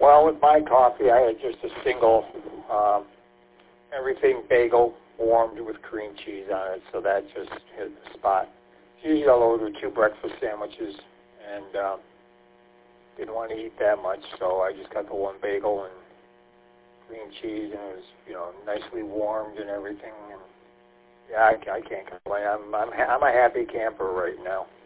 Well, with my coffee, I had just a single everything bagel warmed with cream cheese on it, so that just hit the spot. Usually I'll order 2 breakfast sandwiches, and didn't want to eat that much, so I just got the 1 bagel and cream cheese, and it was, nicely warmed and everything. And yeah, I can't complain. I'm a happy camper right now.